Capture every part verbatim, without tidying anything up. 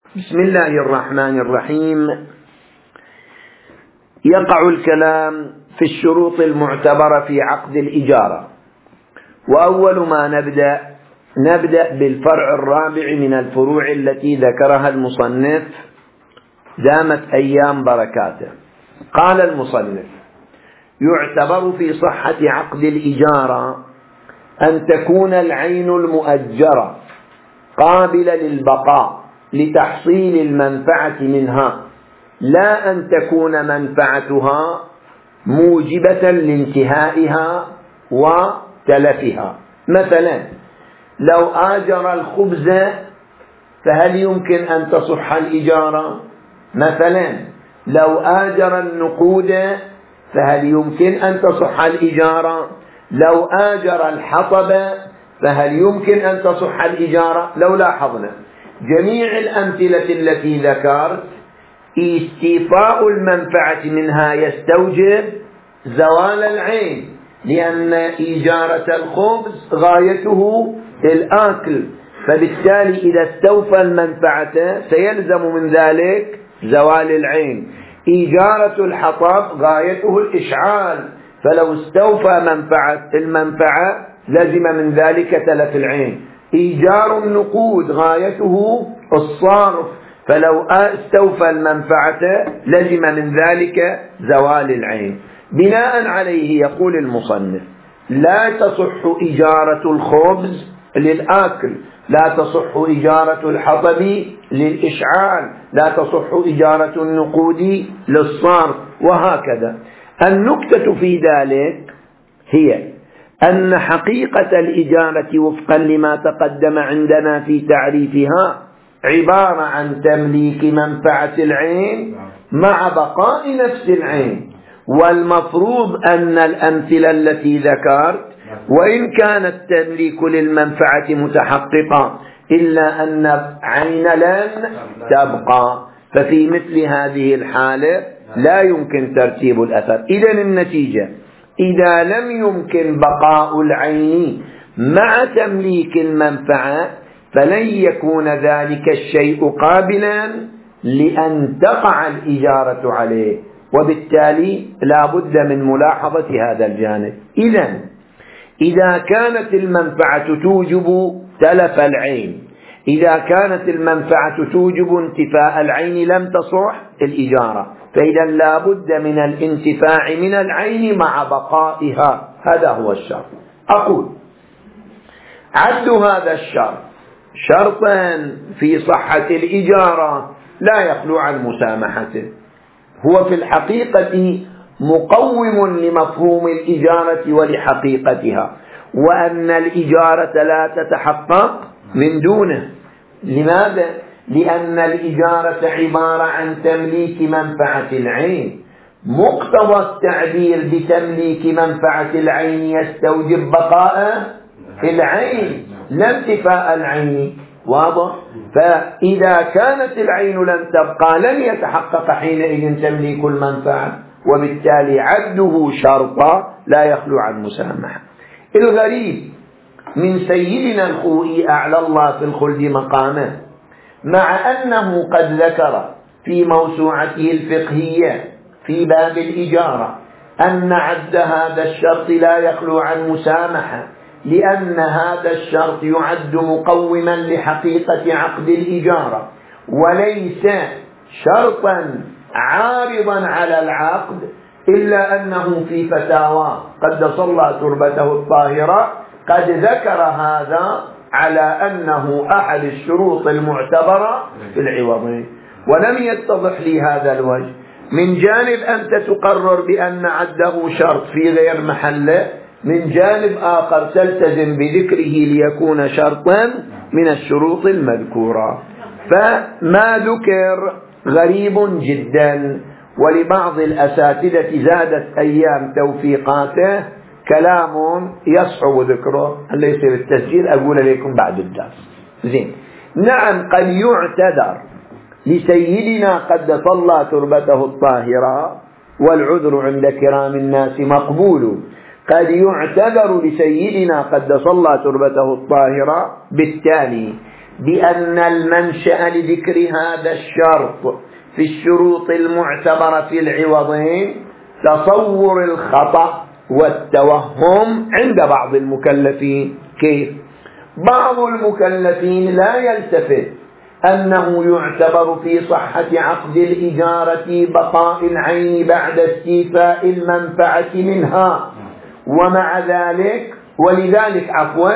بسم الله الرحمن الرحيم. يقع الكلام في الشروط المعتبرة في عقد الإجارة، وأول ما نبدأ نبدأ بالفرع الرابع من الفروع التي ذكرها المصنف دامت أيام بركاته. قال المصنف: يعتبر في صحة عقد الإجارة أن تكون العين المؤجرة قابلة للبقاء لتحصيل المنفعة منها، لا أن تكون منفعتها موجبة لانتهائها وتلفها. مثلا لو آجر الخبز فهل يمكن أن تصح الإجارة؟ مثلا لو آجر النقود فهل يمكن أن تصح الإجارة؟ لو آجر الحطب فهل يمكن أن تصح الإجارة؟ لو لاحظنا جميع الأمثلة التي ذكرت استيفاء المنفعة منها يستوجب زوال العين، لأن إجارة الخبز غايته الآكل، فبالتالي إذا استوفى المنفعة سيلزم من ذلك زوال العين. إجارة الحطب غايته الإشعال، فلو استوفى منفعة المنفعة لزم من ذلك تلف العين. إيجار النقود غايته الصرف، فلو استوفى المنفعة لزم من ذلك زوال العين. بناء عليه يقول المصنف: لا تصح إجارة الخبز للآكل، لا تصح إجارة الحطب للإشعال، لا تصح إجارة النقود للصرف، وهكذا. النكتة في ذلك هي أن حقيقة الإجارة وفقا لما تقدم عندنا في تعريفها عبارة عن تمليك منفعة العين مع بقاء نفس العين. والمفروض أن الأمثلة التي ذكرت وإن كان التمليك للمنفعة متحققة إلا أن عين لن تبقى، ففي مثل هذه الحالة لا يمكن ترتيب الأثر. إذن النتيجة: إذا لم يمكن بقاء العين مع تمليك المنفعة فلن يكون ذلك الشيء قابلا لأن تقع الإجارة عليه، وبالتالي لا بد من ملاحظة هذا الجانب. إذن إذا كانت المنفعة توجب تلف العين، إذا كانت المنفعة توجب انتفاء العين لم تصح الإجارة، فإذا لا بد من الانتفاع من العين مع بقائها. هذا هو الشرط. أقول: عد هذا الشرط شرطا في صحة الإجارة لا يخلو عن مسامحته. هو في الحقيقة مقوم لمفهوم الإجارة ولحقيقتها، وأن الإجارة لا تتحقق من دونه. لماذا؟ لأن الإجارة عبارة عن تمليك منفعة العين. مقتضى التعبير بتمليك منفعة العين يستوجب بقاء العين لا انتفاء العين. واضح؟ فإذا كانت العين لن تبقى لن يتحقق حينئذ تمليك المنفعة، وبالتالي عده شرطا لا يخلو عن مسامحة. الغريب من سيدنا الخوئي أعلى الله في الخلد مقامه، مع أنه قد ذكر في موسوعته الفقهية في باب الإجارة أن عد هذا الشرط لا يخلو عن مسامحة، لأن هذا الشرط يعد مقوما لحقيقة عقد الإجارة وليس شرطا عارضا على العقد، إلا أنه في فتاوى قدس الله تربته الطاهرة قد ذكر هذا على أنه أحد الشروط المعتبرة في العوضين. ولم يتضح لي هذا الوجه. من جانب أنت تقرر بأن عده شرط في غير محله، من جانب آخر تلتزم بذكره ليكون شرطا من الشروط المذكورة. فما ذكر غريب جدا، ولبعض الأساتذة زادت أيام توفيقاته كلام يصعب ذكره. هل يصير التسجيل أقول لكم بعد الدرس. زين. نعم، قد يعتذر لسيدنا قدس الله تربته الطاهرة، والعذر عند كرام الناس مقبول. قد يعتذر لسيدنا قدس الله تربته الطاهرة بالتالي: بأن المنشأ لذكر هذا الشرط في الشروط المعتبرة في العوضين تصور الخطأ والتوهم عند بعض المكلفين. كيف؟ بعض المكلفين لا يلتفت أنه يعتبر في صحة عقد الإجارة بقاء العين بعد استيفاء المنفعة منها، ومع ذلك ولذلك عفوا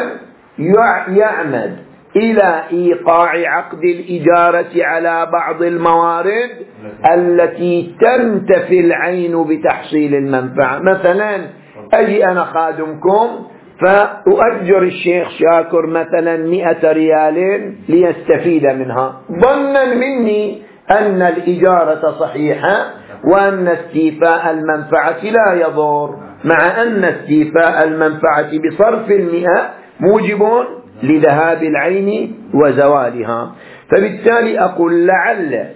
يعمد إلى إيقاع عقد الإجارة على بعض الموارد التي تنتفي العين بتحصيل المنفعة. مثلا أجي أنا خادمكم فأؤجر الشيخ شاكر مثلا مئة ريال ليستفيد منها، ظنا مني أن الإجارة صحيحة وأن استيفاء المنفعة لا يضر، مع أن استيفاء المنفعة بصرف المئة موجب لذهاب العين وزوالها. فبالتالي أقول لعل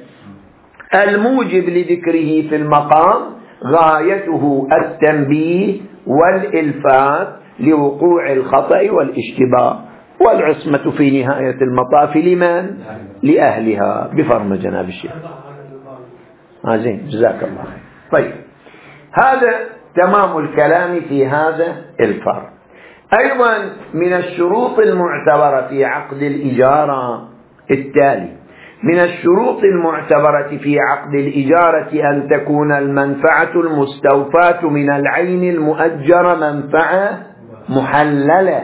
الموجب لذكره في المقام غايته التنبيه والإلفات لوقوع الخطأ والاشتباه، والعصمة في نهاية المطاف لمن؟ لأهلها بفرم جناب الشيخ. زين، جزاك الله خير. طيب، هذا تمام الكلام في هذا الفرق. أيضا من الشروط المعتبرة في عقد الإجارة التالي: من الشروط المعتبرة في عقد الإجارة أن تكون المنفعة المستوفاة من العين المؤجرة منفعة محللة،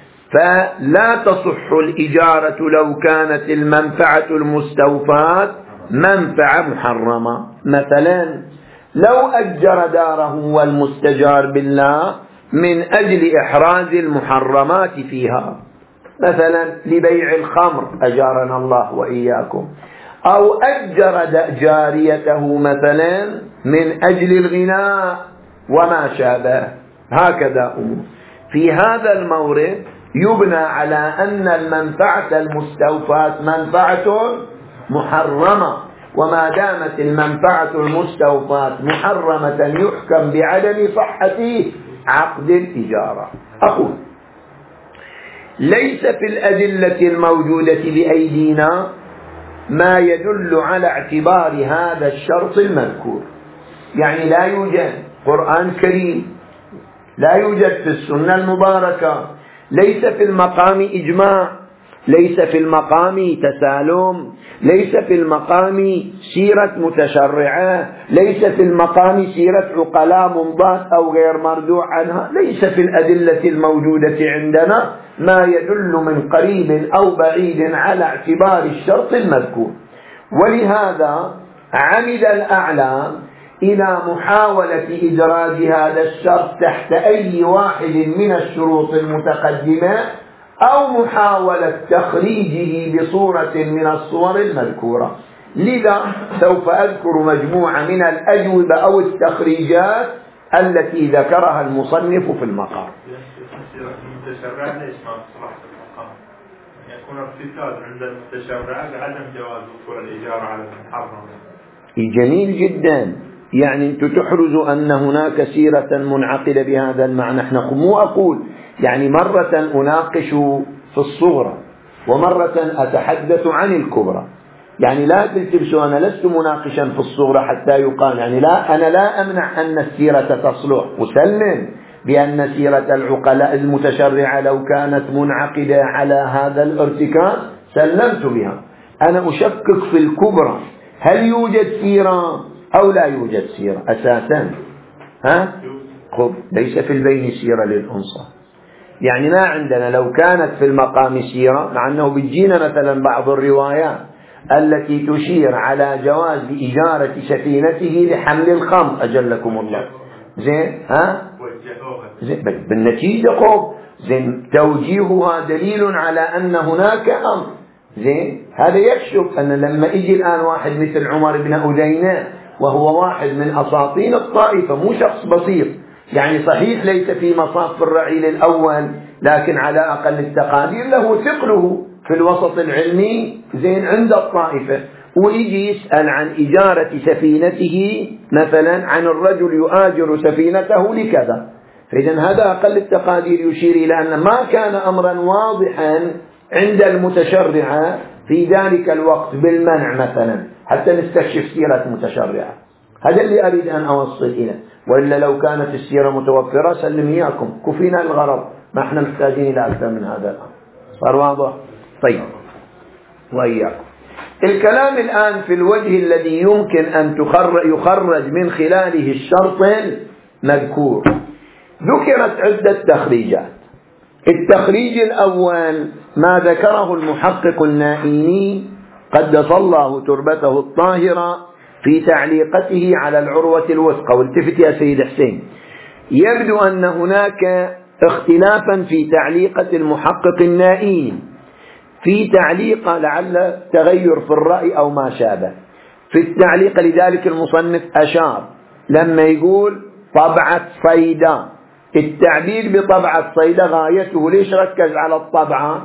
فلا تصح الإجارة لو كانت المنفعة المستوفاة منفعة محرمة. مثلا لو أجر داره والمستجار بالله من أجل إحراز المحرمات فيها، مثلا لبيع الخمر أجارنا الله وإياكم، أو أجر جاريته مثلا من أجل الغناء وما شابه، هكذا أمور. في هذا المورد يبنى على أن المنفعة المستوفاة منفعة محرمة، وما دامت المنفعة المستوفاة محرمة يحكم بعدم صحة عقد الإجارة. أقول ليس في الأدلة الموجودة بأيدينا ما يدل على اعتبار هذا الشرط المذكور، يعني لا يوجد قرآن كريم، لا يوجد في السنة المباركة، ليس في المقام إجماع، ليس في المقام تسالم، ليس في المقام سيرة متشرعة، ليس في المقام سيرة عقلاء منضات أو غير مردوع عنها، ليس في الأدلة الموجودة عندنا ما يدل من قريب أو بعيد على اعتبار الشرط المذكور. ولهذا عمد الأعلام إلى محاولة إدراج هذا الشرط تحت أي واحد من الشروط المتقدمة، أو محاولة تخريجه بصورة من الصور المذكورة. لذا سوف أذكر مجموعة من الأجوبة أو التخريجات التي ذكرها المصنف في المقام. المتشرع ليش ما بصراحة المقام يكون ارتكاز عند المتشرع بعدم جواز وقوع الإجارة على المحرم؟ جميل جدا، يعني أنت تحرز أن هناك سيرة منعقدة بهذا المعنى. نحن مو أقول يعني مرة أناقش في الصغرى ومرة أتحدث عن الكبرى، يعني لا تلتبسوا، أنا لست مناقشا في الصغرى حتى يقال يعني لا، أنا لا أمنع أن السيرة تصلح، أسلم بأن سيرة العقلاء المتشرعة لو كانت منعقدة على هذا الارتكاز سلمت بها. أنا أشكك في الكبرى، هل يوجد سيرة أو لا يوجد سيرة أساسا؟ ها؟ خب ليس في البين سيرة للأنصار، يعني ما عندنا لو كانت في المقام سيرة، مع أنه بتجينا مثلا بعض الروايات التي تشير على جواز إجارة سفينته لحمل الخمر أجلكم الله، زين ها؟ زين بالنتيجة خب زين توجيهها دليل على أن هناك أمر، زين هذا يكشف أن لما يجي الآن واحد مثل عمر بن أدينة وهو واحد من أساطين الطائفة، مو شخص بسيط، يعني صحيح ليس في مصاف الرعيل الأول، لكن على أقل التقادير له ثقله في الوسط العلمي زين عند الطائفة، ويجي يسأل عن إجارة سفينته مثلا عن الرجل يؤاجر سفينته لكذا، فإذا هذا أقل التقادير يشير إلى أن ما كان أمرا واضحا عند المتشرعة في ذلك الوقت بالمنع مثلا، حتى نستكشف سيرة متشرعة. هذا اللي أريد أن أوصل إليه، وإلا لو كانت السيرة متوفرة سلم إياكم، كفينا الغرض، ما احنا محتاجين إلى أكثر من هذا الآن. صار واضح؟ طيب، وإياكم. الكلام الآن في الوجه الذي يمكن أن يخرج من خلاله الشرط المذكور. ذكرت عدة تخريجات. التخريج الأول ما ذكره المحقق النائيني قدس الله تربته الطاهرة في تعليقته على العروة الوثقى. والتفت يا سيد حسين، يبدو أن هناك اختلافا في تعليقة المحقق النائيني، في تعليق لعل تغير في الرأي أو ما شابه في التعليق. لذلك المصنف أشار لما يقول طبعة صيدا، التعبير بطبعة صيدا غايته، ليش ركز على الطبعة؟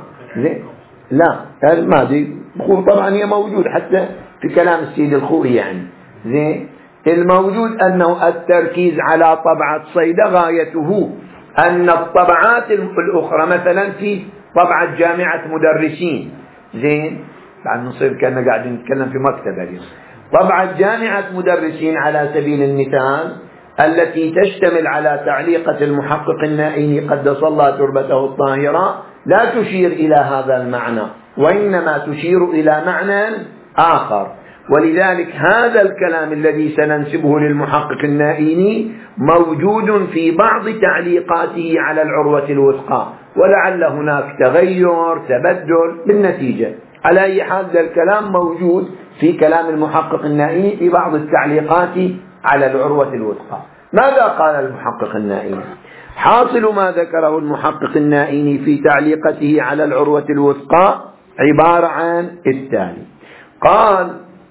لا ما دي طبعا هي موجود حتى في كلام السيد الخوئي، يعني زين الموجود أنه التركيز على طبعة صيدا غايته أن الطبعات الأخرى مثلا في طبعة جامعة مدرسين، زين بعد نصير كأننا قاعدين نتكلم في مكتب اليوم. طبعة جامعة مدرسين على سبيل المثال التي تشتمل على تعليقة المحقق النائيني قدس الله تربته الطاهرة لا تشير إلى هذا المعنى، وإنما تشير إلى معنى آخر. ولذلك هذا الكلام الذي سننسبه للمحقق النائيني موجود في بعض تعليقاته على العروة الوثقى، ولعل هناك تغير تبدل بالنتيجة. على أي حال الكلام موجود في كلام المحقق النائيني في بعض التعليقات على العروة الوثقى. ماذا قال المحقق النائيني؟ حاصل ما ذكره المحقق النائيني في تعليقته على العروة الوثقى عبارة عن التالي. قال: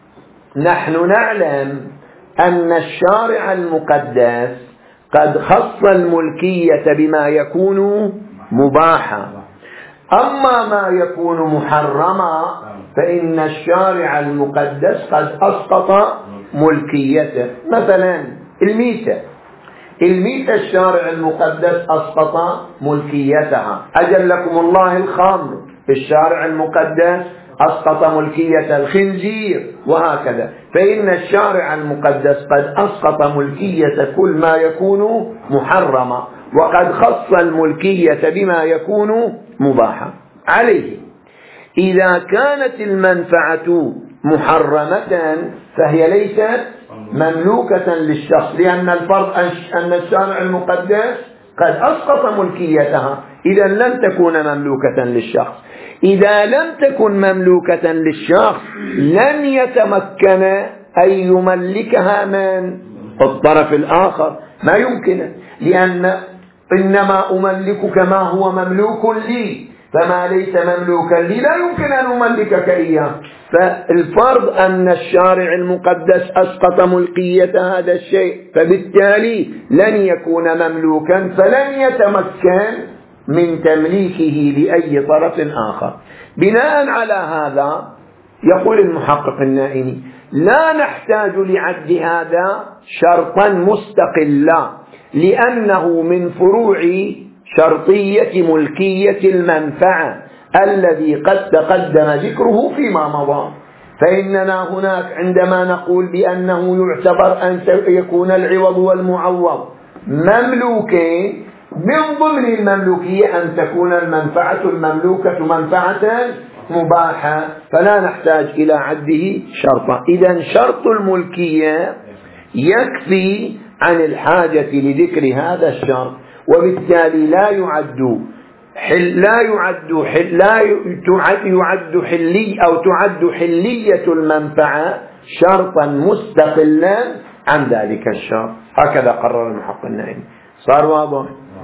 نحن نعلم أن الشارع المقدس قد خص الملكية بما يكون مباحا، أما ما يكون محرما فإن الشارع المقدس قد أسقط ملكيته. مثلا الميتة، الميتة الشارع المقدس أسقط ملكيتها. أجلكم الله الخمر، الشارع المقدس أسقط ملكية الخنزير، وهكذا. فإن الشارع المقدس قد أسقط ملكية كل ما يكون محرما، وقد خص الملكية بما يكون مباحا. عليه إذا كانت المنفعة محرمة فهي ليست مملوكة للشخص، لأن الفرض أن الشارع المقدس قد أسقط ملكيتها، إذا لن تكون مملوكة للشخص. إذا لم تكن مملوكة للشخص لن يتمكن أن يملكها من الطرف الآخر، ما يمكن، لأن إنما أملكك ما هو مملوك لي، فما ليس مملوكا لي لا يمكن أن أملكك إياه. فالفرض أن الشارع المقدس أسقط ملكية هذا الشيء، فبالتالي لن يكون مملوكا، فلن يتمكن من تمليكه لأي طرف آخر. بناء على هذا يقول المحقق النائيني: لا نحتاج لعد هذا شرطا مستقلا، لأنه من فروع شرطية ملكية المنفعة الذي قد تقدم ذكره فيما مضى. فإننا هناك عندما نقول بأنه يعتبر أن يكون العوض والمعوض مملوكين، من ضمن المملوكية أن تكون المنفعة المملوكة منفعة مباحة، فلا نحتاج إلى عده شرطا. إذن شرط الملكية يكفي عن الحاجة لذكر هذا الشرط، وبالتالي لا يعد حل لا يعد حل لا تعد يعد حلي أو تعد حلية المنفعة شرطا مستقلا عن ذلك الشرط. هكذا قرر المحقق النائيني. صار واضح؟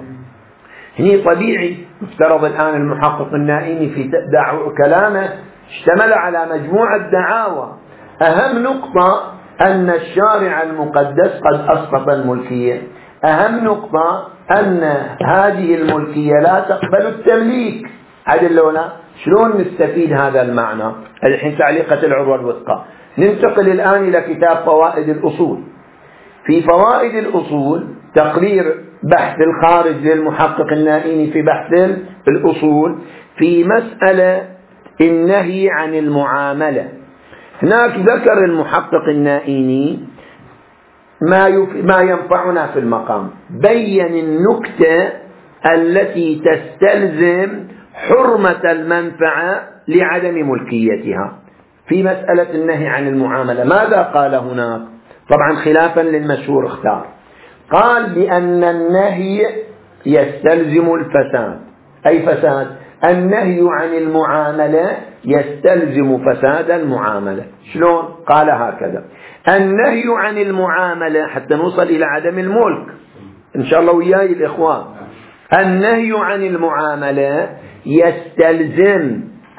هي طبيعي مفترض الآن المحقق النائيني في كلامه اشتمل على مجموعة دعاوى. أهم نقطة أن الشارع المقدس قد أسقط الملكية. أهم نقطة أن هذه الملكية لا تقبل التمليك. عدل لولا شلون نستفيد هذا المعنى؟ الحين تعليقة العروة الوثقى. ننتقل الآن إلى كتاب فوائد الأصول. في فوائد الأصول تقرير بحث الخارج للمحقق النائيني في بحث الأصول في مسألة النهي عن المعاملة. هناك ذكر المحقق النائيني ما, ما ينفعنا في المقام، بين النكتة التي تستلزم حرمة المنفعة لعدم ملكيتها في مسألة النهي عن المعاملة. ماذا قال هناك؟ طبعا خلافا للمشهور اختار، قال بأن النهي يستلزم الفساد. أي فساد؟ النهي عن المعاملة يستلزم فساد المعاملة. شلون؟ قال هكذا: النهي عن المعاملة حتى نوصل إلى عدم الملك إن شاء الله وياي الإخوان. النهي عن المعاملة يستلزم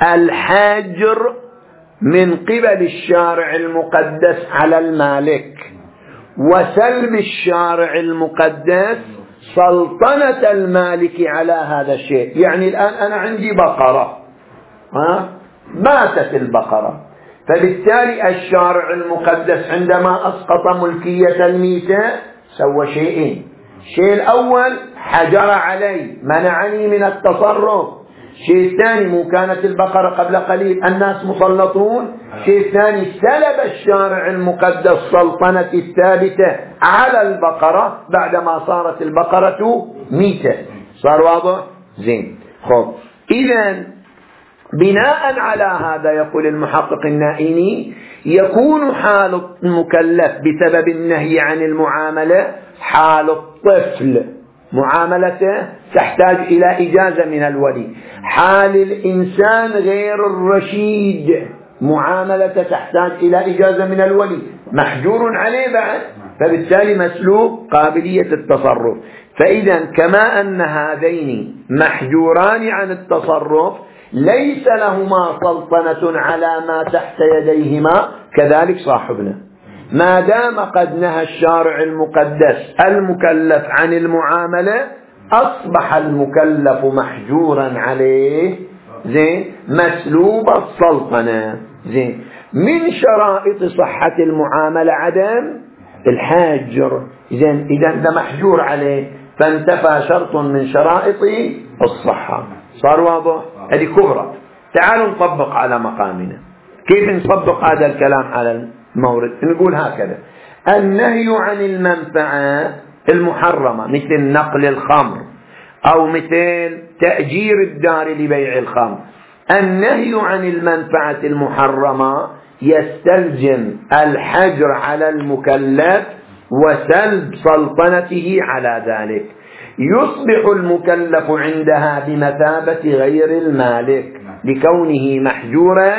الحجر من قبل الشارع المقدس على المالك، وسلب الشارع المقدس سلطنة المالك على هذا الشيء. يعني الآن أنا عندي بقرة، ها؟ ماتت البقرة، فبالتالي الشارع المقدس عندما أسقط ملكية الميتة سوى شيئين: الشيء الأول حجر علي، منعني من التصرف. الشيء الثاني، مو كانت البقرة قبل قليل الناس مسلطون؟ الشيء الثاني سلب الشارع المقدس سلطنة الثابتة على البقرة بعدما صارت البقرة ميتة. صار واضح؟ زين. خب إذن بناء على هذا يقول المحقق النائيني: يكون حال المكلف بسبب النهي عن المعاملة حال الطفل، معاملته تحتاج إلى إجازة من الولي. حال الإنسان غير الرشيد، معاملته تحتاج إلى إجازة من الولي، محجور عليه بعد، فبالتالي مسلوب قابلية التصرف. فإذا كما أن هذين محجوران عن التصرف ليس لهما سلطنة على ما تحت يديهما، كذلك صاحبنا ما دام قد نهى الشارع المقدس المكلف عن المعاملة أصبح المكلف محجورا عليه، زين، مسلوب السلطنة. زين. من شرائط صحة المعاملة عدم الحاجر. زين. إذا ده محجور عليه فانتفى شرط من شرائط الصحة. صار واضح؟ هذه كبرى. تعالوا نطبق على مقامنا. كيف نطبق هذا الكلام على المورد؟ نقول هكذا: النهي عن المنفعة المحرمة مثل نقل الخمر أو مثل تأجير الدار لبيع الخمر، النهي عن المنفعة المحرمة يستلزم الحجر على المكلف وسلب سلطنته على ذلك. يصبح المكلف عندها بمثابة غير المالك لكونه محجورا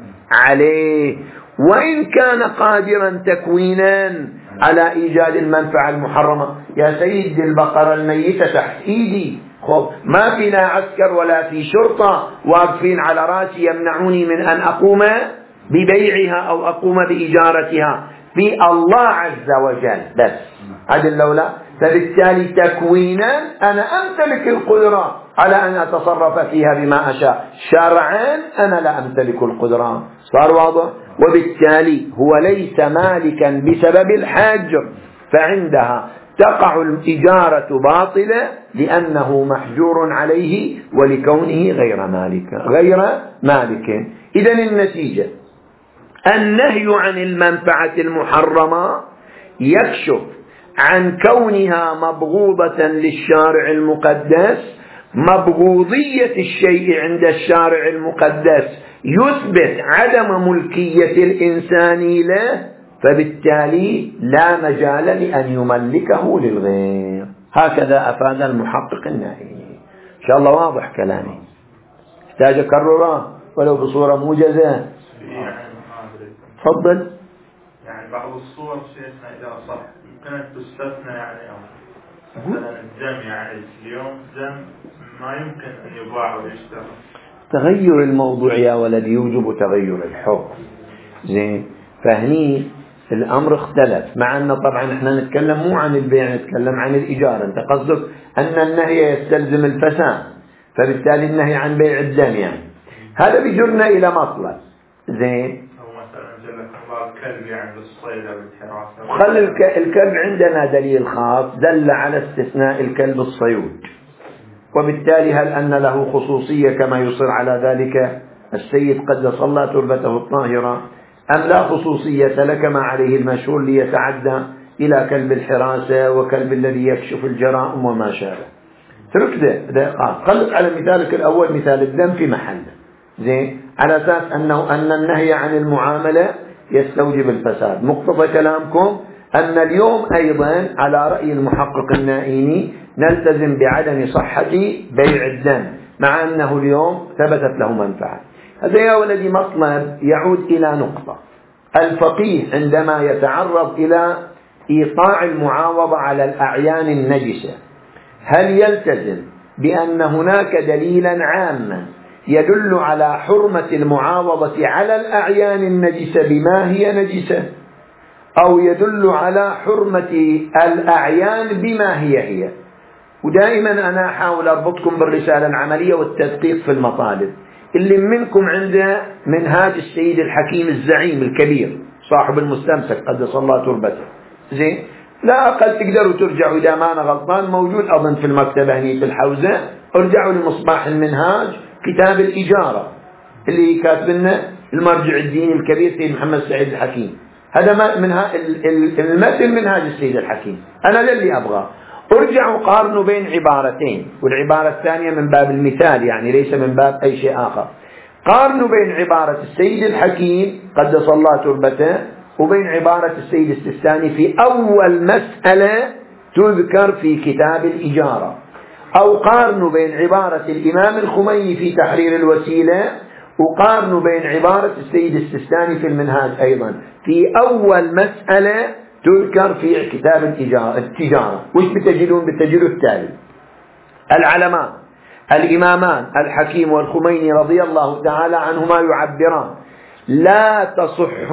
عليه، وإن كان قادرا تكوينا على إيجاد المنفعة المحرمة. يا سيد البقرة الميتة تحت إيدي، خب ما في لا عسكر ولا في شرطة واقفين على راسي يمنعوني من أن أقوم ببيعها أو أقوم بإجارتها، في الله عز وجل بس. هذا اللولا، فبالتالي تكوينا أنا أمتلك القدرة على أن أتصرف فيها بما أشاء، شرعا أنا لا أمتلك القدرة. صار واضح؟ وبالتالي هو ليس مالكا بسبب الحجر، فعندها تقع الإجارة باطلة لأنه محجور عليه ولكونه غير مالك غير مالك. إذن النتيجة: النهي عن المنفعة المحرمة يكشف عن كونها مبغوضة للشارع المقدس. مبغوضية الشيء عند الشارع المقدس يثبت عدم ملكية الإنسان له، فبالتالي لا مجال لأن يملكه للغير. هكذا أفاد المحقق النائيني. إن شاء الله واضح كلامي، احتاج أكرره ولو بصورة موجزة. تفضل. يعني بعض الصور شيخنا إذا صح يمكن أن تستثنى، يعني أو مثلا الدم، يعني اليوم الدم ما يمكن أن يباع ويشترى. تغير الموضوع يا ولد يوجب تغير الحكم. زين. فهني الأمر اختلف، مع أن طبعا احنا نتكلم مو عن البيع، نتكلم عن الإجارة. انت قصدك أن النهي يستلزم الفساد، فبالتالي النهي عن بيع الدم، يعني هذا بيجرنا إلى مطلب. زين. أو مثلا جلك الله الكلب يعني بالصيد أو بالحراسة. خلي الكلب عندنا دليل خاص دل على استثناء الكلب الصيود، وبالتالي هل أن له خصوصية كما يصر على ذلك السيد قدس الله تربته الطاهرة، أم لا خصوصية لك ما عليه المشهور ليتعدى إلى كلب الحراسة وكلب الذي يكشف الجرائم وما شابه. ترك ده خلق على مثالك الأول مثال الدم في محله زين، على أساس أنه أن النهي عن المعاملة يستوجب الفساد. مقتضى كلامكم أن اليوم أيضا على رأي المحقق النائيني نلتزم بعدم صحة بيع الدم مع أنه اليوم ثبتت له منفعة. هذا يا ولدي مطلب يعود إلى نقطة: الفقيه عندما يتعرض إلى إيقاع المعاوضة على الأعيان النجسة هل يلتزم بأن هناك دليلا عاما يدل على حرمة المعاوضة على الأعيان النجسة بما هي نجسة، أو يدل على حرمة الأعيان بما هي هي؟ ودائما أنا أحاول أربطكم بالرسالة العملية والتدقيق في المطالب. اللي منكم عنده منهاج السيد الحكيم الزعيم الكبير صاحب المستمسك قدس الله تربته زين، لا أقل تقدروا ترجعوا إذا ما أنا غلطان موجود أظن في المكتبة هني في الحوزة، ارجعوا لمصباح المنهاج كتاب الإجارة اللي كاتبنا المرجع الديني الكبير سيد محمد سعيد الحكيم. هذا من المثل منهاج السيد الحكيم. أنا للي أبغى ارجعوا قارنوا بين عبارتين، والعبارة الثانية من باب المثال يعني ليس من باب أي شيء آخر. قارنوا بين عبارة السيد الحكيم قدس الله تربته وبين عبارة السيد السيستاني في أول مسألة تذكر في كتاب الإجارة، أو قارنوا بين عبارة الإمام الخميني في تحرير الوسيلة وقارنوا بين عبارة السيد السيستاني في المنهاج أيضا في أول مسألة تذكر في كتاب التجارة. وش بتجدون؟ بتجدوا التالي: العلمان الإمامان الحكيم والخميني رضي الله تعالى عنهما يعبران: لا تصح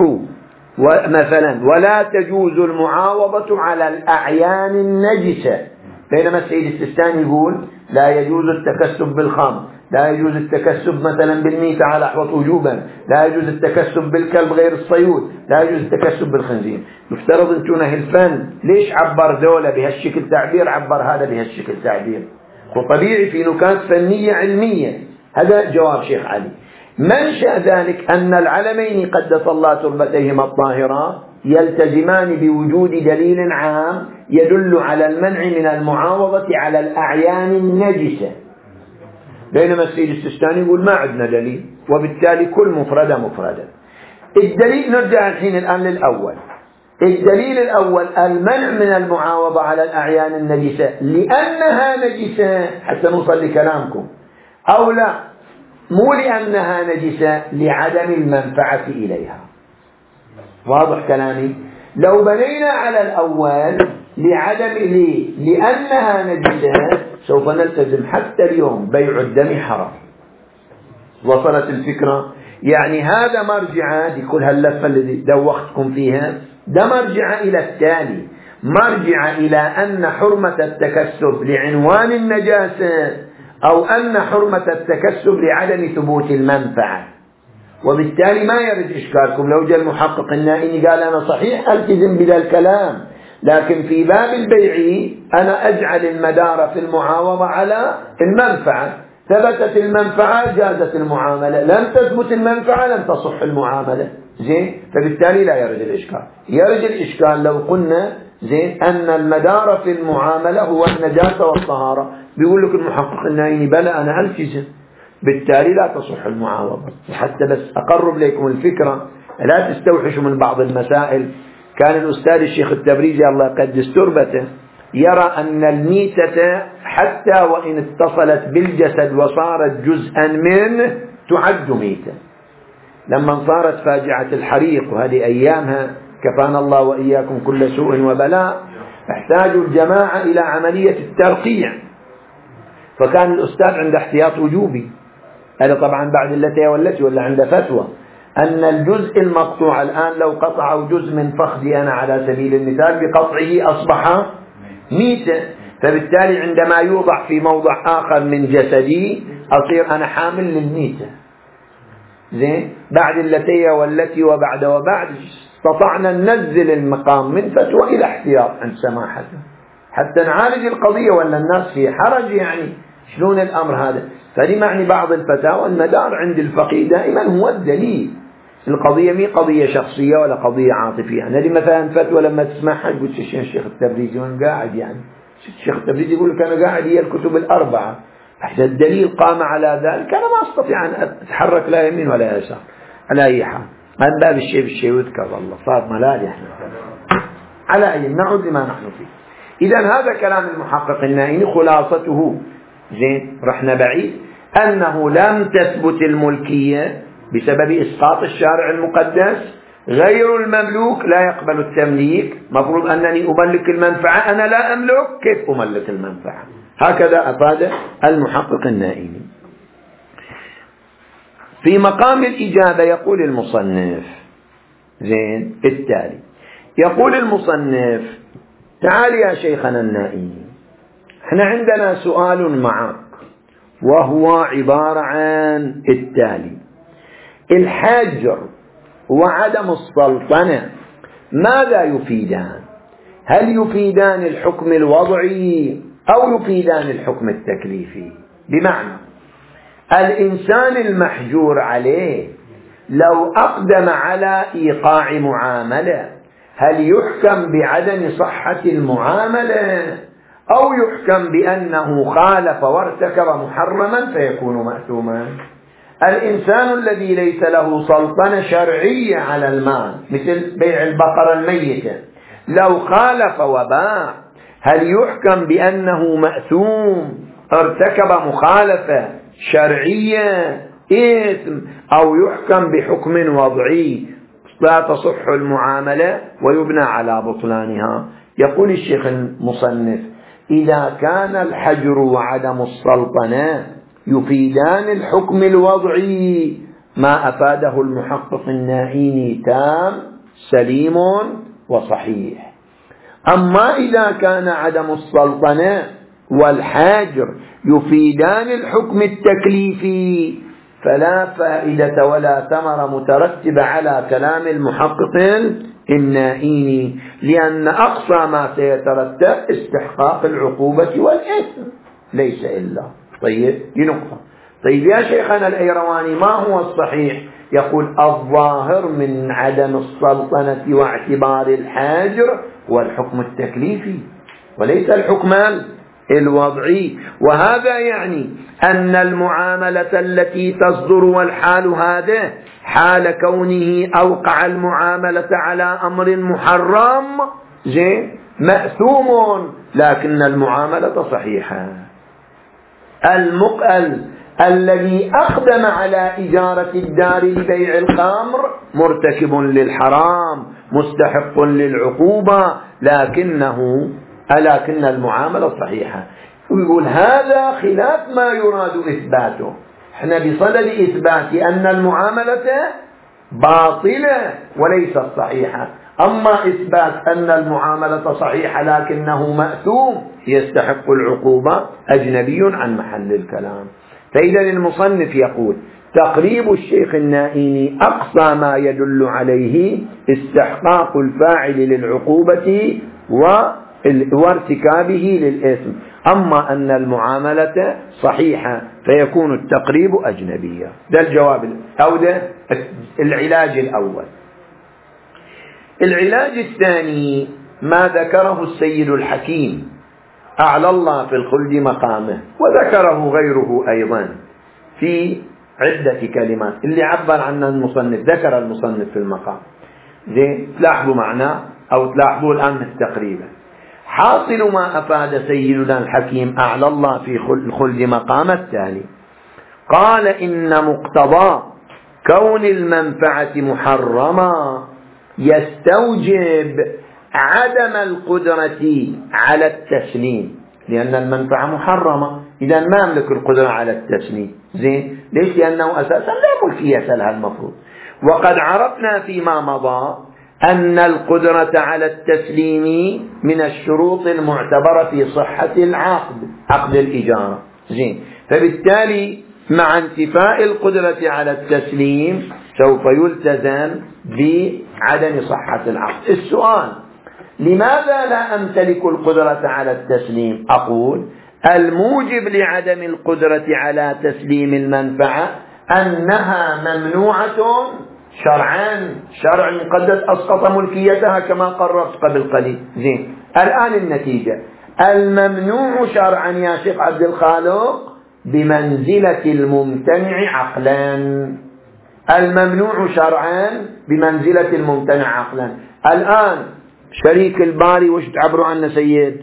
مثلا ولا تجوز المعاوضة على الأعيان النجسة، بينما السيد السيستاني يقول لا يجوز التكسب بالخمر، لا يجوز التكسب مثلا بالميتة على أحوط وجوبا، لا يجوز التكسب بالكلب غير الصيود، لا يجوز التكسب بالخنزير. يفترض انتونه الفن ليش عبر ذولا بهالشكل تعبير عبر هذا بهالشكل تعبير؟ وطبيعي في نكات فنية علمية. هذا جواب شيخ علي. منشأ ذلك أن العلمين قدس الله تربتيهما الطاهرة يلتزمان بوجود دليل عام يدل على المنع من المعاوضة على الأعيان النجسة، بينما السيد السيستاني يقول ما عندنا دليل، وبالتالي كل مفردة مفردة. الدليل نرجع الحين الآن للأول. الدليل الأول المنع من المعاوضة على الأعيان النجسة لأنها نجسة، حتى نوصل لكلامكم، أو لا مو لأنها نجسة لعدم المنفعة إليها. واضح كلامي؟ لو بنينا على الأول لعدم ليه لأنها نجسة سوف نلتزم حتى اليوم بيع الدم حرام. وصلت الفكرة؟ يعني هذا مرجع دي كل هاللفة الذي دوختكم فيها، ده مرجع إلى التالي: مرجع إلى أن حرمة التكسب لعنوان النجاسة، أو أن حرمة التكسب لعدم ثبوت المنفعة. وبالتالي ما يرد إشكالكم لو جاء المحقق النائي قال أنا صحيح ألتزم بذا الكلام، لكن في باب البيع أنا أجعل المدار في المعاوضة على المنفعة. ثبتت المنفعة جازت المعاملة، لم تثبت المنفعة لم تصح المعاملة. زين، فبالتالي لا يرد الإشكال. يرد الإشكال لو قلنا زين أن المدار في المعاملة هو النجاسة والطهارة. بيقول لك المحقق النائي بلى أنا ألتزم، بالتالي لا تصح المعاوضة. حتى بس أقرب لكم الفكرة لا تستوحشوا من بعض المسائل. كان الأستاذ الشيخ التبريزي الله يقدس تربته يرى أن الميتة حتى وإن اتصلت بالجسد وصارت جزءا منه تعد ميتة. لما صارت فاجعة الحريق وهذه أيامها كفانا الله وإياكم كل سوء وبلاء، احتاجوا الجماعة إلى عملية الترقيع، فكان الأستاذ عنده احتياط وجوبي. هذا طبعا بعد التي والتي ولا عنده فتوى أن الجزء المقطوع الآن لو قطعوا جزء من فخذي أنا على سبيل المثال بقطعه أصبح ميتة، فبالتالي عندما يوضع في موضع آخر من جسدي أصير أنا حامل للميتة. زين، بعد التي والتي وبعد وبعد استطعنا ننزل المقام من فتوى إلى احتياط عند سماحته حتى نعالج القضية، ولا الناس في حرج يعني شلون الأمر هذا. فلما يعني بعض الفتاوى المدار عند الفقيه دائما هو الدليل. القضية مي قضية شخصية ولا قضية عاطفية. أنا لي مثلا فتوى لما تسمعها قلت الشيخ التبريزي وين قاعد، يعني الشيخ التبريزي يقول لك أنا قاعد هي الكتب الأربعة، حتى الدليل قام على ذلك أنا ما أستطيع أن أتحرك لا يمين ولا يسار على أي حال. من باب الشيء بالشيء يذكر، والله صار ملال احنا على أي نعود لما نحن فيه. إذا هذا كلام المحقق النائني خلاصته زين رحنا بعيد أنه لم تثبت الملكية بسبب إسقاط الشارع المقدس. غير المملوك لا يقبل التمليك، مفروض أنني أملك المنفعة، أنا لا أملك كيف أملك المنفعة. هكذا أفاد المحقق النائني. في مقام الإجابة يقول المصنف زين التالي، يقول المصنف تعال يا شيخنا النائني، احنا عندنا سؤال معك وهو عبارة عن التالي: الحجر وعدم السلطنة ماذا يفيدان؟ هل يفيدان الحكم الوضعي أو يفيدان الحكم التكليفي؟ بمعنى الإنسان المحجور عليه لو أقدم على إيقاع معاملة هل يحكم بعدم صحة المعاملة أو يحكم بأنه خالف وارتكب محرما فيكون مأثوما؟ الإنسان الذي ليس له سلطنة شرعية على المال مثل بيع البقرة الميتة لو خالف وباع هل يحكم بأنه مأثوم ارتكب مخالفة شرعية إثم، أو يحكم بحكم وضعي لا تصح المعاملة ويبنى على بطلانها؟ يقول الشيخ المصنف: إذا كان الحجر وعدم السلطنة يفيدان الحكم الوضعي ما أفاده المحقق النائيني تام سليم وصحيح. أما إذا كان عدم السلطنة والحاجر يفيدان الحكم التكليفي فلا فائدة ولا ثمرة مترتبة على كلام المحقق النائيني، لأن أقصى ما سيترتب استحقاق العقوبة والإثم ليس إلا. طيب دي نقطة. طيب يا شيخنا الأيرواني ما هو الصحيح؟ يقول الظاهر من عدم السلطنة واعتبار الحاجر والحكم التكليفي وليس الحكم الوضعي، وهذا يعني أن المعاملة التي تصدر والحال هذا حال كونه أوقع المعاملة على أمر محرم زين مأثوم لكن المعاملة صحيحة. المقل الذي أقدم على إجارة الدار لبيع الخمر مرتكب للحرام مستحق للعقوبة لكنه لكن المعاملة صحيحة. ويقول هذا خلاف ما يراد إثباته. احنا بصدد إثبات أن المعاملة باطلة وليست صحيحة، أما إثبات أن المعاملة صحيحة لكنه مأثوم يستحق العقوبة أجنبي عن محل الكلام. فإذا المصنف يقول تقريب الشيخ النائيني أقصى ما يدل عليه استحقاق الفاعل للعقوبة وارتكابه للإثم، أما أن المعاملة صحيحة فيكون التقريب أجنبيا. ده الجواب أو ده العلاج الأول. العلاج الثاني ما ذكره السيد الحكيم أعلى الله في الخلد مقامه، وذكره غيره أيضا في عدة كلمات اللي عبر عنه المصنف، ذكر المصنف في المقام. زين تلاحظوا معناه أو تلاحظوا الآن تقريبا. حاصل ما أفاد سيدنا الحكيم أعلى الله في الخلد مقام التالي: قال إن مقتضى كون المنفعة محرمة يستوجب عدم القدرة على التسليم، لأن المنفعة محرمة إذا ما أملك القدرة على التسليم. زين ليش؟ لأنه أساسا لا ملكية لها المفروض. وقد عرفنا فيما مضى أن القدرة على التسليم من الشروط المعتبرة في صحة العقد، عقد الإجارة. زين فبالتالي مع انتفاء القدرة على التسليم سوف يلتزم عدم صحة العقد. السؤال: لماذا لا أمتلك القدرة على التسليم؟ أقول: الموجب لعدم القدرة على تسليم المنفعة أنها ممنوعة شرعا. شرع مقدس أسقط ملكيتها كما قررت قبل قليل. زين، الآن النتيجة: الممنوع شرعا يا شيخ عبد الخالق بمنزلة الممتنع عقلا. الممنوع شرعا بمنزلة الممتنع عقلا. الآن شريك الباري وش تعبروا عنه سيد؟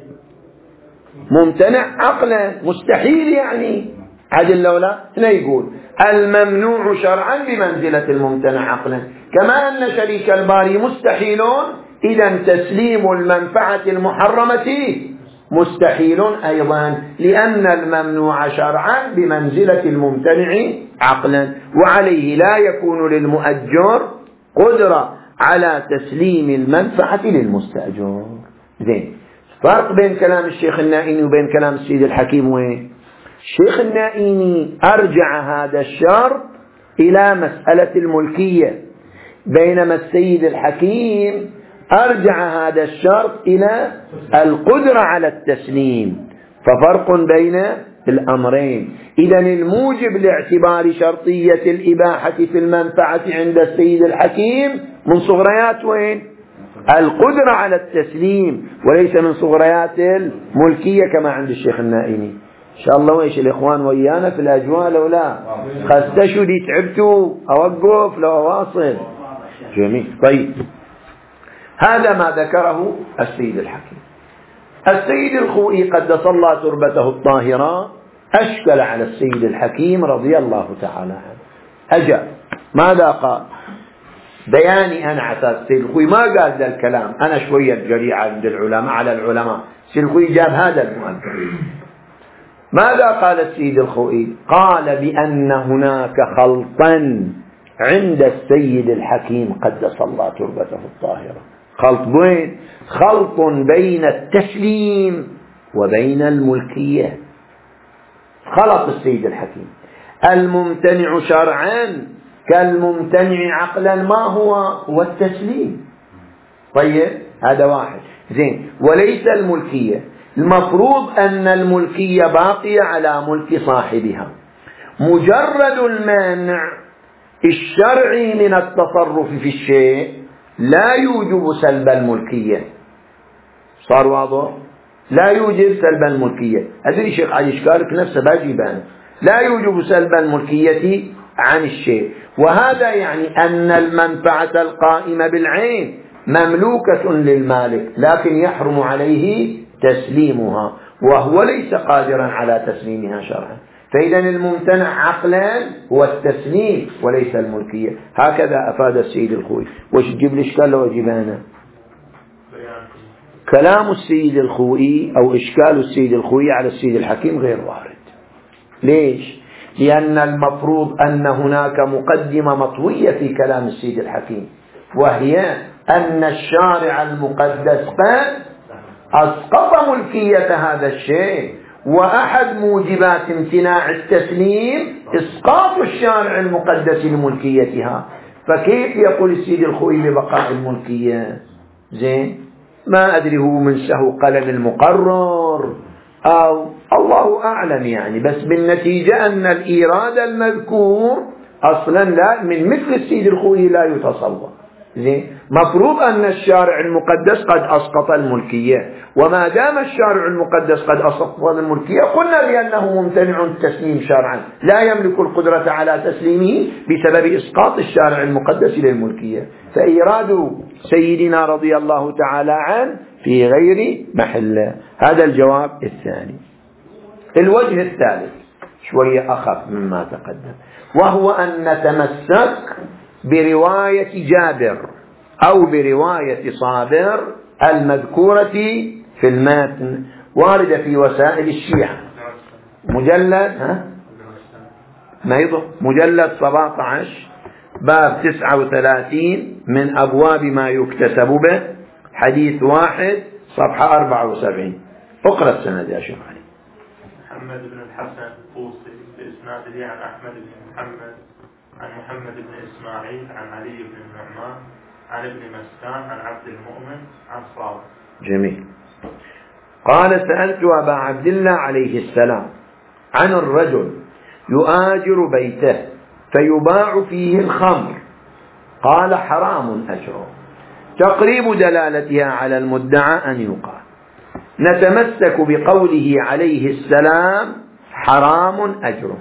ممتنع عقلا، مستحيل يعني. عدل لولا هنا يقول الممنوع شرعا بمنزلة الممتنع عقلا، كما أن شريك الباري مستحيل، إذا تسليم المنفعة المحرمة مستحيل أيضا، لأن الممنوع شرعا بمنزلة الممتنع عقلا، وعليه لا يكون للمؤجر قدرة على تسليم المنفعة للمستأجر. زين، فرق بين كلام الشيخ النائيني وبين كلام السيد الحكيم وين؟ الشيخ النائيني أرجع هذا الشرط إلى مسألة الملكية، بينما السيد الحكيم أرجع هذا الشرط إلى القدرة على التسليم، ففرق بين الأمرين. إذن الموجب لاعتبار شرطية الإباحة في المنفعة عند السيد الحكيم من صغريات وين؟ القدرة على التسليم، وليس من صغريات الملكية كما عند الشيخ النائيني. إن شاء الله وإيش الإخوان ويانا في الأجواء لو لا خستشوا دي تعبتوا أوقف لو أواصل. جميل. طيب، هذا ما ذكره السيد الحكيم. السيد الخوئي قدس الله تربته الطاهرة أشكل على السيد الحكيم رضي الله تعالى عنه. أجاب. ماذا قال؟ بياني أنا على السيد الخوئي ما قال ذا الكلام، أنا شوية جريعة عند العلماء على العلماء. السيد الخوئي جاب هذا المؤلف. ماذا قال السيد الخوئي؟ قال بأن هناك خلطا عند السيد الحكيم قدس الله تربته الطاهرة. خلط وين؟ خلط بين التسليم وبين الملكية. خلط السيد الحكيم الممتنع شرعا كالممتنع عقلا. ما هو؟ هو التسليم. طيب، هذا واحد. زين، وليس الملكية. المفروض أن الملكية باقية على ملك صاحبها. مجرد المانع الشرعي من التصرف في الشيء لا يوجب سلب الملكية. صار واضح؟ لا يوجب سلب الملكية. أدري شيخ علي إشكالك نفسه باجيبان. لا يوجب سلب الملكية عن الشيء، وهذا يعني أن المنفعة القائمة بالعين مملوكة للمالك، لكن يحرم عليه تسليمها، وهو ليس قادرا على تسليمها شرعا. فإذا الممتنع عقلا هو التسليم وليس الملكية. هكذا أفاد السيد الخوئي. وش تجيب لي إشكال لو أجيبانا؟ كلام السيد الخوئي أو إشكال السيد الخوئي على السيد الحكيم غير وارد. ليش؟ لأن المفروض أن هناك مقدمة مطوية في كلام السيد الحكيم، وهي أن الشارع المقدس قد أسقط ملكية هذا الشيء، وأحد موجبات امتناع التسليم إسقاط الشارع المقدس لملكيتها. فكيف يقول السيد الخوئي ببقاء الملكية؟ زين، ما أدري هو من سهو قلم المقرر أو الله أعلم يعني، بس بالنتيجة أن الإيراد المذكور أصلا لا من مثل السيد الخوئي لا يتصور. زين، مفروض أن الشارع المقدس قد أسقط الملكية، وما دام الشارع المقدس قد أسقط الملكية قلنا بأنه ممتنع التسليم شرعا، لا يملك القدرة على تسليمه بسبب إسقاط الشارع المقدس للملكية. فإيراد سيدنا رضي الله تعالى عنه في غير محله. هذا الجواب الثاني. الوجه الثالث شوية أخف مما تقدم، وهو أن نتمسك برواية جابر أو برواية صابر المذكورة في المتن، واردة في وسائل الشيعة، مجلد ها ما يضح مجلد سبعة عشر باب تسعة وثلاثين من أبواب ما يكتسب به، حديث واحد صفحة أربعة وسبعين. اقرأ السند يا شيخ علي. محمد بن الحسن الطوسي بإسناده عن أحمد بن محمد عن محمد بن إسماعيل عن علي بن النعمان عن ابن مسكان عن عبد المؤمن عن صالح. جميل. قال سألت أبا عبد الله عليه السلام عن الرجل يؤاجر بيته فيباع فيه الخمر، قال حرام أجره. تقريب دلالتها على المدعى أن يقال نتمسك بقوله عليه السلام حرام أجره.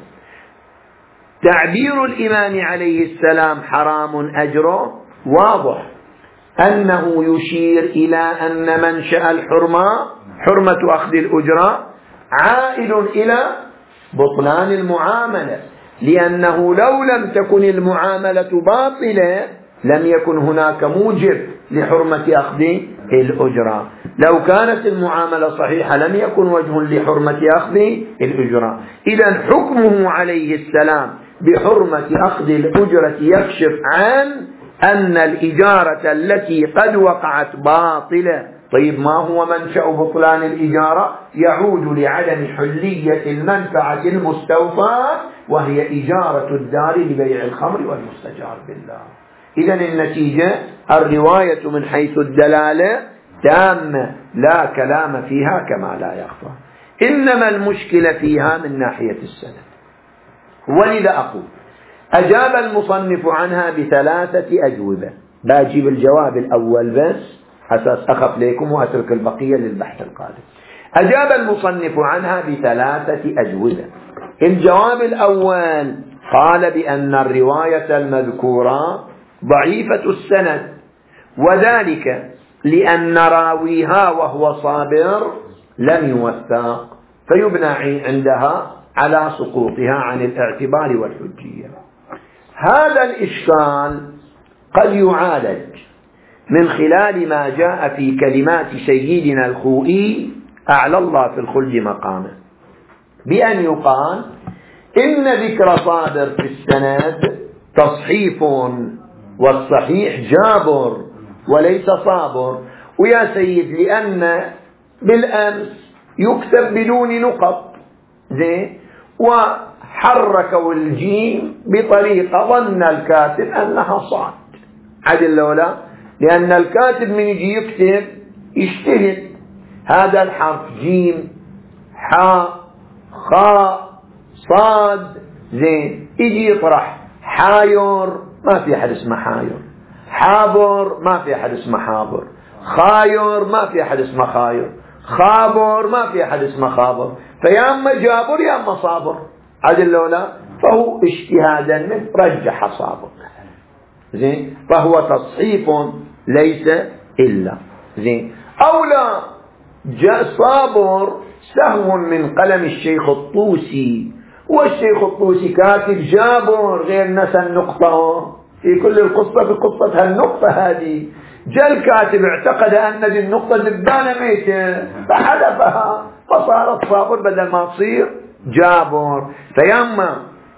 تعبير الإمام عليه السلام حرام أجره واضح أنه يشير إلى أن منشأ الحرمة حرمة أخذ الأجرة عائد إلى بطلان المعاملة، لأنه لو لم تكن المعاملة باطلة لم يكن هناك موجب لحرمة أخذ الأجرة. لو كانت المعاملة صحيحة لم يكن وجه لحرمة أخذ الأجرة. إذن حكمه عليه السلام بحرمة أخذ الأجرة يكشف عن أن الإجارة التي قد وقعت باطلة. طيب ما هو منشأ بطلان الإجارة؟ يعود لعدم حلية المنفعة المستوفاة، وهي إجارة الدار لبيع الخمر والمستجار بالله. إذن النتيجة الرواية من حيث الدلالة تامة لا كلام فيها كما لا يخفى، إنما المشكلة فيها من ناحية السند. ولذا أقول أجاب المصنف عنها بثلاثة أجوبة. بأجيب الجواب الأول بس أساس أخف لكم وأترك البقية للبحث القادم. أجاب المصنف عنها بثلاثة أجوبة. الجواب الأول قال بأن الرواية المذكورة ضعيفة السند، وذلك لأن راويها وهو صابر لم يوثق، فيبنى عندها على سقوطها عن الاعتبار والحجية. هذا الإشكال قد يعالج من خلال ما جاء في كلمات سيدنا الخوئي أعلى الله في الخلد مقامه، بأن يقال إن ذكر صابر في السند تصحيف، والصحيح جابر وليس صابر. ويا سيد لأن بالأمس يكتب بدون نقط زين، وحركوا الجيم بطريقة ظن الكاتب أنها صاد، عدل لولا، لأن الكاتب من يجي يكتب يجتهد هذا الحرف جيم حاء خاء صاد زين، يجي يطرح حاير ما في أحد اسمه حاير، حابر ما في أحد اسمه حابر، خاير ما في أحد اسمه خاير، خابر ما في أحد اسمه خابر، فيا أما جابر يا أما صابر، عدل لولا، فهو اجتهادا من رجح صابر زين، فهو تصحيف ليس إلا زين. أو لا جاء صابر سهو من قلم الشيخ الطوسي، والشيخ الطوسي كاتب جابر غير نسى النقطة في كل القصة في قصة هالنقطة هذه، جاء الكاتب اعتقد أن دي النقطة دبانة ميتة فحذفها فصارت صابر بدل ما تصير جابر. فياما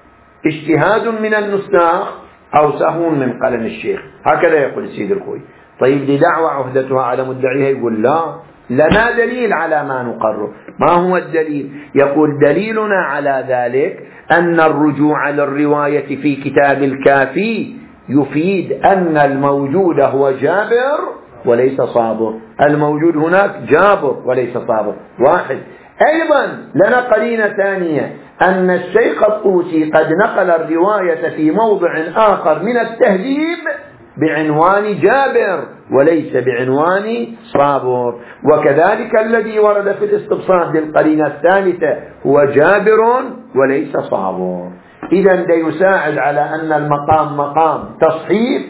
اجتهاد من النساخ أو سهو من قلم الشيخ، هكذا يقول السيد الخوي. طيب لدعوة عهدتها على مدعيها يقول لا، لنا دليل على ما نقرر. ما هو الدليل؟ يقول دليلنا على ذلك أن الرجوع للرواية في كتاب الكافي يفيد أن الموجود هو جابر وليس صابر، الموجود هناك جابر وليس صابر واحد. أيضا لنا قرينة ثانية أن الشيخ الطوسي قد نقل الرواية في موضع آخر من التهذيب بعنوان جابر وليس بعنوان صابر، وكذلك الذي ورد في الاستبصار للقرينة الثالثة هو جابر وليس صابر. إذن ده يساعد على أن المقام مقام تصحيف،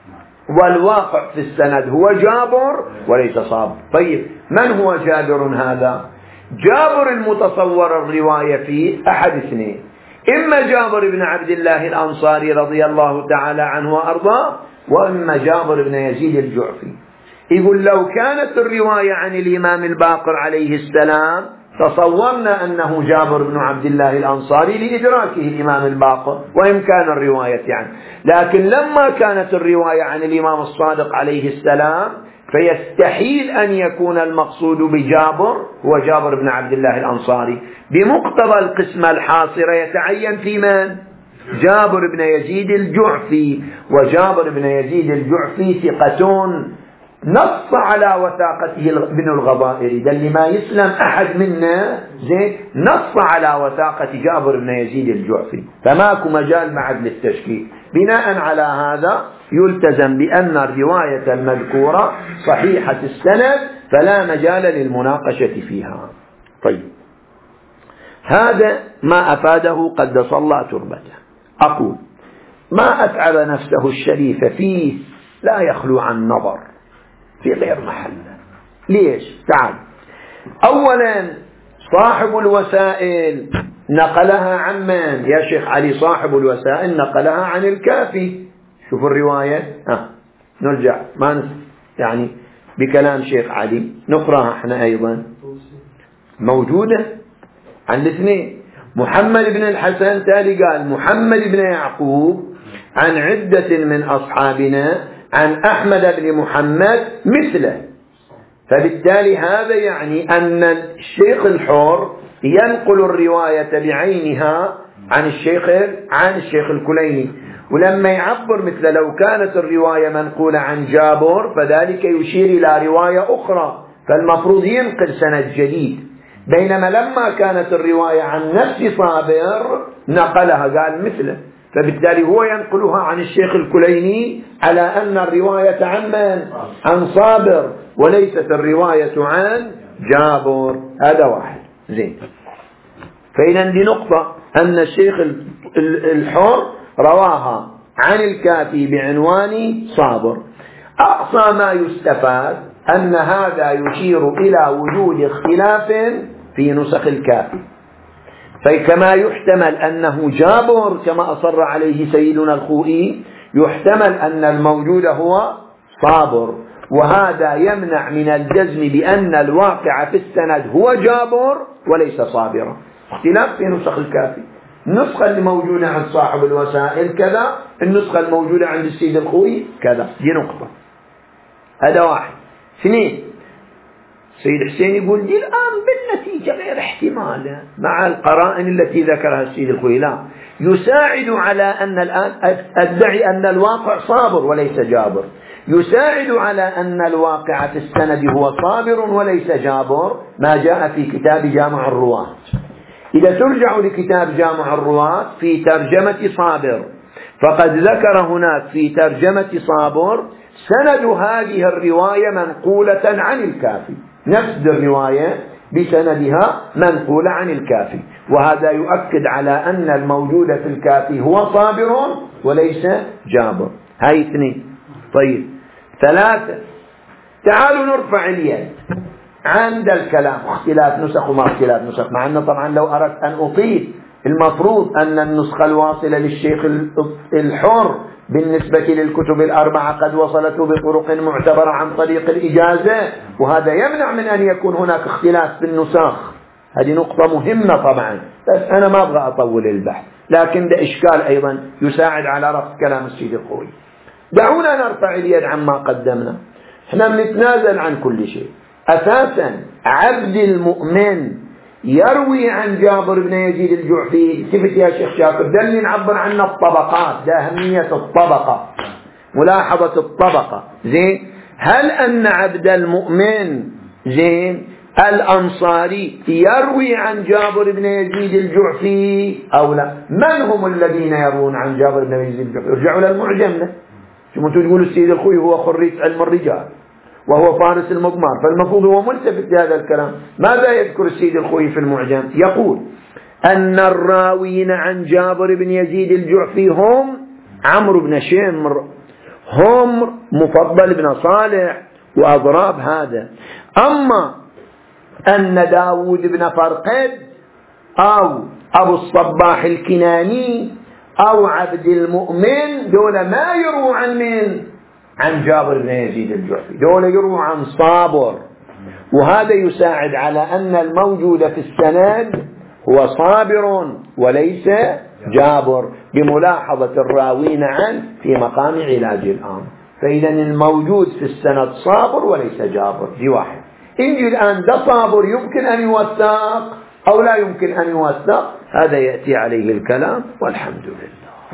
والواقع في السند هو جابر وليس صابر. طيب من هو جابر هذا؟ جابر المتصور الرواية فيه أحد اثنين، إما جابر بن عبد الله الأنصاري رضي الله تعالى عنه وأرضاه، وإما جابر بن يزيد الجعفي. يقول لو كانت الرواية عن الإمام الباقر عليه السلام تصورنا أنه جابر بن عبد الله الأنصاري لإدراكه الإمام الباقر وإمكان الرواية عنه، لكن لما كانت الرواية عن الإمام الصادق عليه السلام فيستحيل أن يكون المقصود بجابر هو جابر بن عبد الله الأنصاري. بمقتضى القسمة الحاصرة يتعين في من؟ جابر بن يزيد الجعفي. وجابر بن يزيد الجعفي ثقة نص على وثاقته ابن الغضائري، ده اللي ما يسلم أحد منا زين نص على وثاقة جابر بن يزيد الجعفي، فماكو مجال معد للتشكيك. بناء على هذا يلتزم بأن الرواية المذكورة صحيحة السند فلا مجال للمناقشة فيها. طيب، هذا ما أفاده قدس الله تربته. أقول ما أتعب نفسه الشريف فيه لا يخلو عن نظر في غير محله. ليش؟ تعال، أولا صاحب الوسائل نقلها عن من؟ يا شيخ علي صاحب الوسائل نقلها عن الكافي. شوفوا الرواية، ها نرجع ما نس... يعني بكلام شيخ علي نقرأها احنا أيضا موجودة عن الاثنين. محمد بن الحسن تالي قال محمد بن يعقوب عن عدة من أصحابنا عن أحمد بن محمد مثله، فبالتالي هذا يعني أن الشيخ الحر ينقل الرواية بعينها عن الشيخ عن الشيخ الكليني. ولما يعبر مثل لو كانت الرواية منقولة عن جابر فذلك يشير إلى رواية أخرى، فالمفروض ينقل سند جديد. بينما لما كانت الرواية عن نفس صابر نقلها قال مثله، فبالتالي هو ينقلها عن الشيخ الكليني على أن الرواية عن من؟ عن صابر وليست الرواية عن جابر. هذا واحد زين. فإذا دي نقطة أن الشيخ الحر رواها عن الكافي بعنوان صابر. أقصى ما يستفاد أن هذا يشير إلى وجود اختلاف في نسخ الكافي، فكما يحتمل أنه جابر كما أصر عليه سيدنا الخوئي، يحتمل أن الموجود هو صابر، وهذا يمنع من الجزم بأن الواقع في السند هو جابر وليس صابرا. اختلاف في نسخ الكافي، النسخة الموجودة عند صاحب الوسائل كذا، النسخة الموجودة عند السيد الخوئي كذا. دي نقطة، هذا واحد. اثنين، سيد حسين يقول دي الآن بالنتيجة غير احتمال مع القرائن التي ذكرها السيد الخوئي، لا يساعد على أن الآن أدعي أن الواقع صابر وليس جابر، يساعد على أن الواقع في السند هو صابر وليس جابر ما جاء في كتاب جامع الرواة. إذا ترجع لكتاب جامع الرواة في ترجمة صابر فقد ذكر هناك في ترجمة صابر سند هذه الرواية منقولة عن الكافي، نفس الرواية بسندها منقولة عن الكافي، وهذا يؤكد على أن الموجود في الكافي هو صابر وليس جابر. هاي اثنين. طيب، ثلاثة، تعالوا نرفع اليد عند الكلام اختلاف نسخ وما اختلاف نسخ، مع أن طبعا لو أردت أن أطيل المفروض أن النسخة الواصلة للشيخ الحر بالنسبة للكتب الأربعة قد وصلته بطرق معتبرة عن طريق الإجازة، وهذا يمنع من أن يكون هناك اختلاف في النسخ. هذه نقطة مهمة طبعا، بس أنا ما أبغى أطول البحث، لكن ده إشكال أيضا يساعد على رفض كلام السيد الخوئي. دعونا نرفع اليد عما قدمنا، احنا بنتنازل عن كل شيء. أساسا عبد المؤمن يروي عن جابر بن يزيد الجعفي. شفت يا شيخ شاكر، ده اللي نعبر عنه الطبقات، ده أهمية الطبقة، ملاحظة الطبقة. زين، هل أن عبد المؤمن زين الأنصاري يروي عن جابر بن يزيد الجعفي أو لا؟ من هم الذين يروون عن جابر بن يزيد الجعفي؟ ارجعوا للمعجم. ثم تقولوا السيد الخوئي هو خريج علم الرجال وهو فارس المضمار، فالمفروض هو ملتفت لهذا الكلام. ماذا يذكر السيد الخوئي في المعجم؟ يقول أن الراوين عن جابر بن يزيد الجعفي هم عمرو بن شمر، هم مفضل بن صالح وأضراب هذا. أما أن داود بن فرقد أو أبو الصباح الكناني أو عبد المؤمن دول ما يرووا عن من؟ عن جابر بن يزيد الجعفي، دول يرووا عن صابر، وهذا يساعد على أن الموجود في السند هو صابر وليس جابر، بملاحظة الراوين عنه في مقام علاج الأمر. فإذا الموجود في السند صابر وليس جابر. دي واحد. إنجي الآن ده صابر يمكن أن يوثق أو لا يمكن أن يوثق، هذا يأتي عليه الكلام، والحمد لله.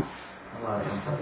السلام.